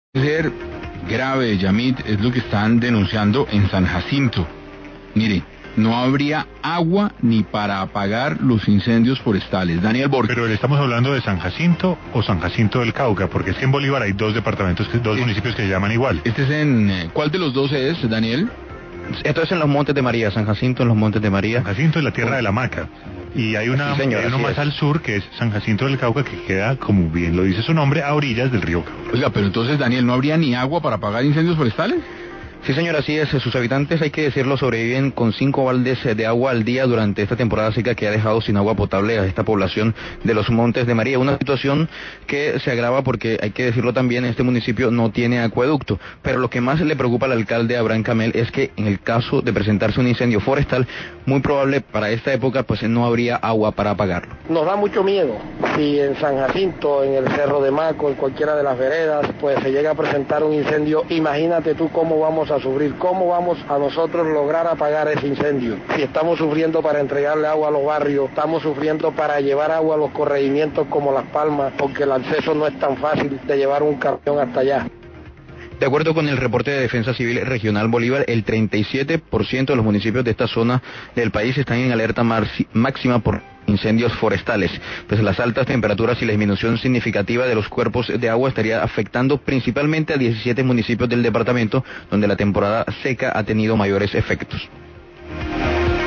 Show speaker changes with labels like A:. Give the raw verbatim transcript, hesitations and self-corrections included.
A: Ser grave, Yamit, es lo que están denunciando en San Jacinto. Mire, no habría agua ni para apagar los incendios forestales. Daniel Borges.
B: Pero le estamos hablando de San Jacinto o San Jacinto del Cauca, porque es que en Bolívar hay dos departamentos, dos sí. municipios que se llaman igual.
A: Este es en... ¿Cuál de los dos es, Daniel?
C: Esto es en los Montes de María, San Jacinto en los Montes de María.
B: San Jacinto es la tierra de la maca. Y hay, una, sí, señor, hay uno más es. al sur, que es San Jacinto del Cauca, que queda, como bien lo dice su nombre, a orillas del río Cauca.
A: Oiga, pero entonces, Daniel, ¿no habría ni agua para apagar incendios forestales?
C: Sí, señor, así es. Sus habitantes, hay que decirlo, sobreviven con cinco baldes de agua al día durante esta temporada seca que ha dejado sin agua potable a esta población de los Montes de María. Una situación que se agrava porque, hay que decirlo también, este municipio no tiene acueducto. Pero lo que más le preocupa al alcalde Abraham Camel es que en el caso de presentarse un incendio forestal, muy probable para esta época, pues no habría agua para apagarlo.
D: Nos da mucho miedo si en San Jacinto, en el Cerro de Maco, en cualquiera de las veredas, pues se llega a presentar un incendio. Imagínate tú cómo vamos a sufrir, cómo vamos a nosotros lograr apagar ese incendio. Si estamos sufriendo para entregarle agua a los barrios, estamos sufriendo para llevar agua a los corregimientos como Las Palmas, porque el acceso no es tan fácil de llevar un camión hasta allá.
C: De acuerdo con el reporte de Defensa Civil Regional Bolívar, el treinta y siete por ciento de los municipios de esta zona del país están en alerta máxima por incendios forestales. Pues las altas temperaturas y la disminución significativa de los cuerpos de agua estaría afectando principalmente a diecisiete municipios del departamento, donde la temporada seca ha tenido mayores efectos.